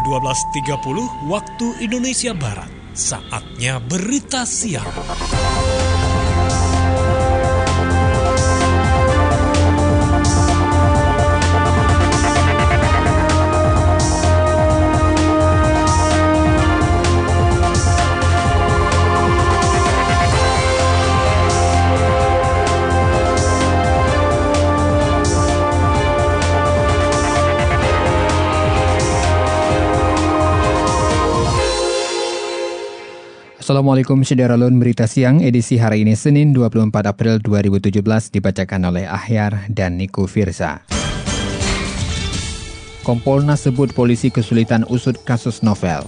12.30 waktu Indonesia Barat. Saatnya berita siang. Assalamualaikum Syederalun, berita siang edisi hari ini Senin 24 April 2017 dibacakan oleh Ahyar dan Niku Firza. Kompolnas sebut polisi kesulitan usut kasus novel.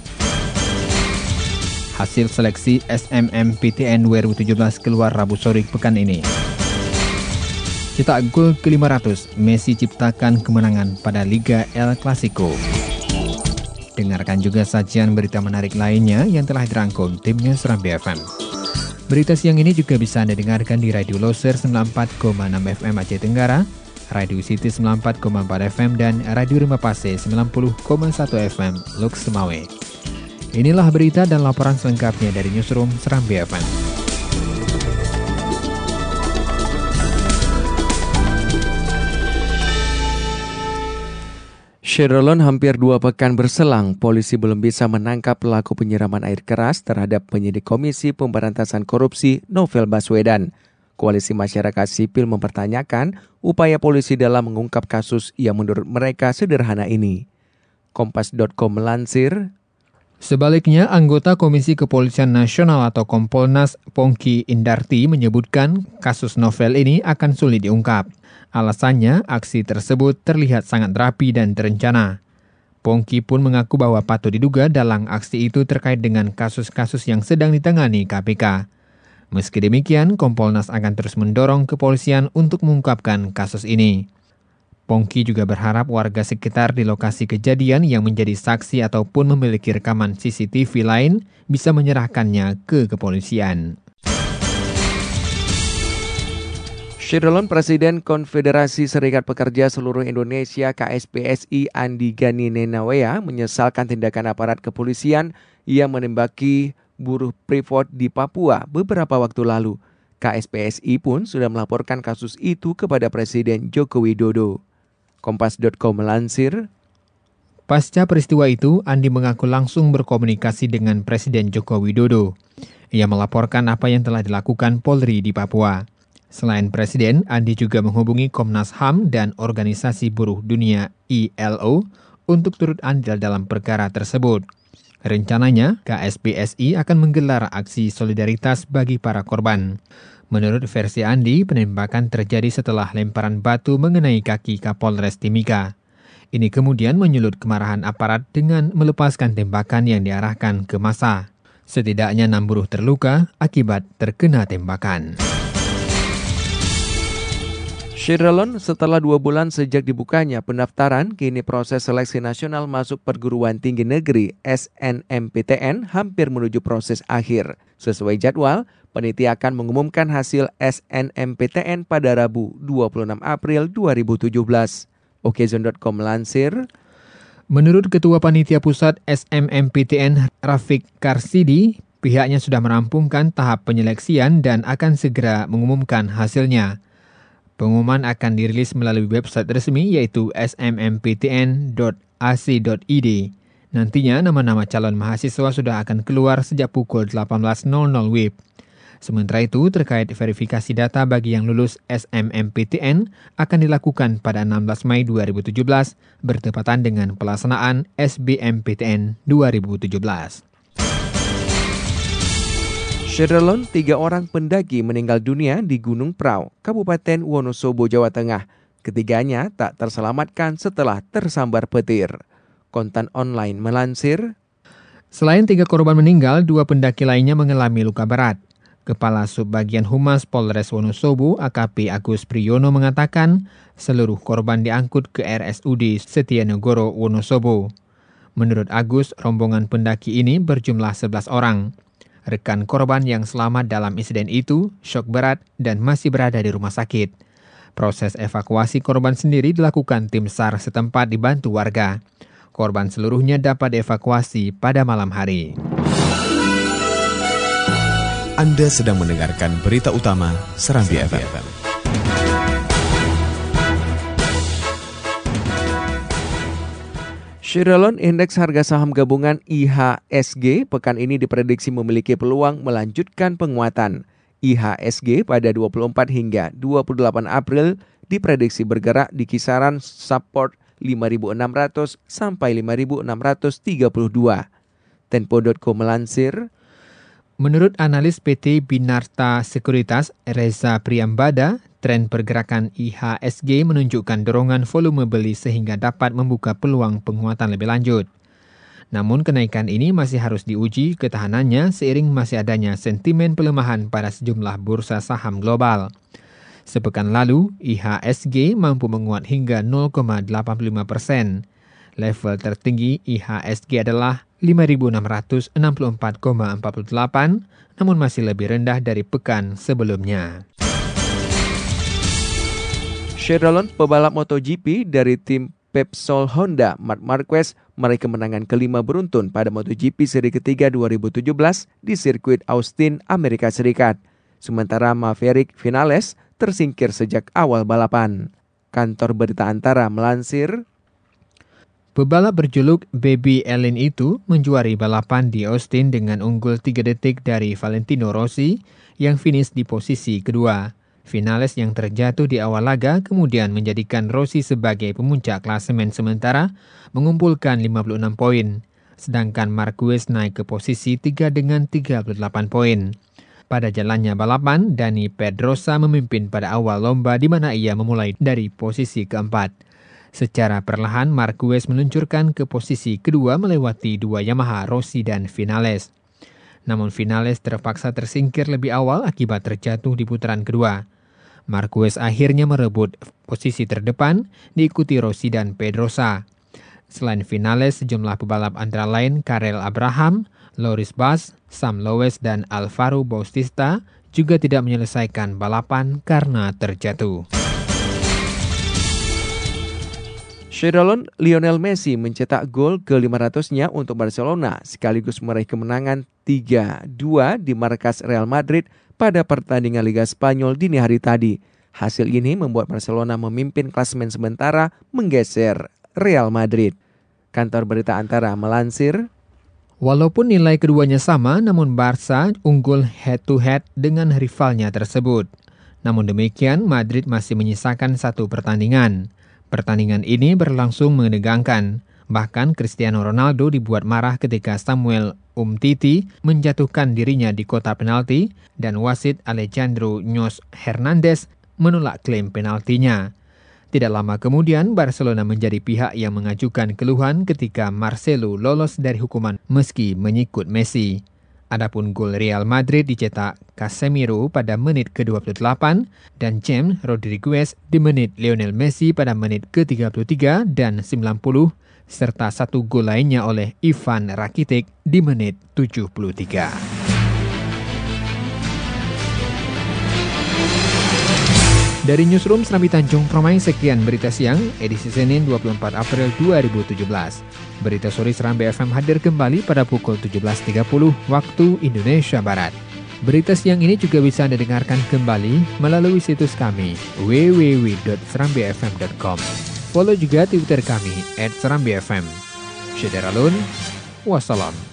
Hasil seleksi SMMPTN 2017 keluar Rabu sore pekan ini. Cetak gol ke-500, Messi ciptakan kemenangan pada Liga El Clasico. Dengarkan juga sajian berita menarik lainnya yang telah dirangkum timnya Serambi FM. Berita siang ini juga bisa Anda dengarkan di Radio Loser 94,6 FM Aceh Tenggara, Radio City 94,4 FM, dan Radio Rimba Pase 90,1 FM Lux Semawe. Inilah berita dan laporan selengkapnya dari Newsroom Serambi FM. Syederalun, hampir 2 pekan berselang, polisi belum bisa menangkap pelaku penyiraman air keras terhadap penyidik Komisi Pemberantasan Korupsi Novel Baswedan. Koalisi Masyarakat Sipil mempertanyakan upaya polisi dalam mengungkap kasus yang menurut mereka sederhana ini. Kompas.com melansir, sebaliknya, anggota Komisi Kepolisian Nasional atau Kompolnas Pongki Indarti menyebutkan kasus novel ini akan sulit diungkap. Alasannya, aksi tersebut terlihat sangat rapi dan terencana. Pongki pun mengaku bahwa patut diduga dalam aksi itu terkait dengan kasus-kasus yang sedang ditangani KPK. Meski demikian, Kompolnas akan terus mendorong kepolisian untuk mengungkapkan kasus ini. Pongki juga berharap warga sekitar di lokasi kejadian yang menjadi saksi ataupun memiliki rekaman CCTV lain bisa menyerahkannya ke kepolisian. Syederalun, Presiden Konfederasi Serikat Pekerja Seluruh Indonesia KSPSI Andi Gani Nenawea menyesalkan tindakan aparat kepolisian yang menembaki buruh Freeport di Papua beberapa waktu lalu. KSPSI pun sudah melaporkan kasus itu kepada Presiden Joko Widodo. Kompas.com melansir, pasca peristiwa itu, Andi mengaku langsung berkomunikasi dengan Presiden Joko Widodo. Ia melaporkan apa yang telah dilakukan Polri di Papua. Selain Presiden, Andi juga menghubungi Komnas HAM dan Organisasi Buruh Dunia ILO untuk turut andil dalam perkara tersebut. Rencananya, KSPSI akan menggelar aksi solidaritas bagi para korban. Menurut versi Andi, penembakan terjadi setelah lemparan batu mengenai kaki Kapolres Timika. Ini kemudian menyulut kemarahan aparat dengan melepaskan tembakan yang diarahkan ke massa. Setidaknya 6 buruh terluka akibat terkena tembakan. Syederalun, setelah 2 bulan sejak dibukanya pendaftaran, kini proses seleksi nasional masuk perguruan tinggi negeri SNMPTN hampir menuju proses akhir. Sesuai jadwal, panitia akan mengumumkan hasil SNMPTN pada Rabu 26 April 2017. Okezon.com melansir, menurut Ketua Panitia Pusat SNMPTN Rafiq Karsidi, pihaknya sudah merampungkan tahap penyeleksian dan akan segera mengumumkan hasilnya. Pengumuman akan dirilis melalui website resmi yaitu smptn.ac.id. Nantinya nama-nama calon mahasiswa sudah akan keluar sejak pukul 18.00 WIB. Sementara itu, terkait verifikasi data bagi yang lulus SNMPTN akan dilakukan pada 16 Mei 2017 bertepatan dengan pelaksanaan SBMPTN 2017. Syederalun, 3 orang pendaki meninggal dunia di Gunung Prau, Kabupaten Wonosobo, Jawa Tengah. Ketiganya tak terselamatkan setelah tersambar petir. Kontan online melansir, selain 3 korban meninggal, 2 pendaki lainnya mengalami luka berat. Kepala Subbagian Humas Polres Wonosobo, AKP Agus Priyono mengatakan seluruh korban diangkut ke RSUD Setianegoro, Wonosobo. Menurut Agus, rombongan pendaki ini berjumlah 11 orang. Rekan korban yang selamat dalam insiden itu syok berat dan masih berada di rumah sakit. Proses evakuasi korban sendiri dilakukan tim SAR setempat dibantu warga. Korban seluruhnya dapat dievakuasi pada malam hari. Anda sedang mendengarkan berita utama Serambi FM. Shiralon Indeks Harga Saham Gabungan IHSG pekan ini diprediksi memiliki peluang melanjutkan penguatan. IHSG pada 24 hingga 28 April diprediksi bergerak di kisaran support 5.600 sampai 5.632. Tempo.co melansir, menurut analis PT Binarta Sekuritas Reza Priyambada, tren pergerakan IHSG menunjukkan dorongan volume beli sehingga dapat membuka peluang penguatan lebih lanjut. Namun kenaikan ini masih harus diuji ketahanannya seiring masih adanya sentimen pelemahan pada sejumlah bursa saham global. Sepekan lalu, IHSG mampu menguat hingga 0,85%. Level tertinggi IHSG adalah 5.664,48, namun masih lebih rendah dari pekan sebelumnya. Shiralon pebalap MotoGP dari tim Repsol Honda, Marc Marquez, meraih kemenangan kelima beruntun pada MotoGP seri ketiga 2017 di sirkuit Austin, Amerika Serikat. Sementara Maverick Vinales tersingkir sejak awal balapan. Kantor Berita Antara melansir, pebalap berjuluk Baby Ellen itu menjuari balapan di Austin dengan unggul 3 detik dari Valentino Rossi yang finish di posisi kedua. Vinales yang terjatuh di awal laga kemudian menjadikan Rossi sebagai pemuncak klasemen sementara mengumpulkan 56 poin. Sedangkan Marquez naik ke posisi 3 dengan 38 poin. Pada jalannya balapan, Dani Pedrosa memimpin pada awal lomba di mana ia memulai dari posisi keempat. Secara perlahan, Marquez meluncurkan ke posisi kedua melewati dua Yamaha, Rossi dan Vinales. Namun Vinales terpaksa tersingkir lebih awal akibat terjatuh di putaran kedua. Marquez akhirnya merebut posisi terdepan, diikuti Rossi dan Pedrosa. Selain Vinales, sejumlah pebalap antara lain Karel Abraham, Loris Bas, Sam Lowes dan Alvaro Bautista juga tidak menyelesaikan balapan karena terjatuh. Shiralon Lionel Messi mencetak gol ke-500-nya untuk Barcelona sekaligus meraih kemenangan 3-2 di markas Real Madrid pada pertandingan Liga Spanyol dini hari tadi. Hasil ini membuat Barcelona memimpin klasemen sementara menggeser Real Madrid. Kantor Berita Antara melansir, walaupun nilai keduanya sama, namun Barca unggul head-to-head dengan rivalnya tersebut. Namun demikian, Madrid masih menyisakan satu pertandingan. Pertandingan ini berlangsung menegangkan. Bahkan Cristiano Ronaldo dibuat marah ketika Samuel Umtiti menjatuhkan dirinya di kotak penalti dan wasit Alejandro Ños Hernandez menolak klaim penaltinya. Tidak lama kemudian, Barcelona menjadi pihak yang mengajukan keluhan ketika Marcelo lolos dari hukuman meski menyikut Messi. Adapun gol Real Madrid dicetak Casemiro pada menit ke-28 dan James Rodriguez di menit Lionel Messi pada menit ke-33 dan 90, serta satu gol lainnya oleh Ivan Rakitic di menit 73. Dari Newsroom Serambi Tanjung Permai, sekian berita siang, edisi Senin 24 April 2017. Berita sore Serambi FM hadir kembali pada pukul 17.30 waktu Indonesia Barat. Berita siang ini juga bisa Anda dengarkan kembali melalui situs kami www.serambifm.com. Follow juga Twitter kami @serambifm. Syederalun, wassalam.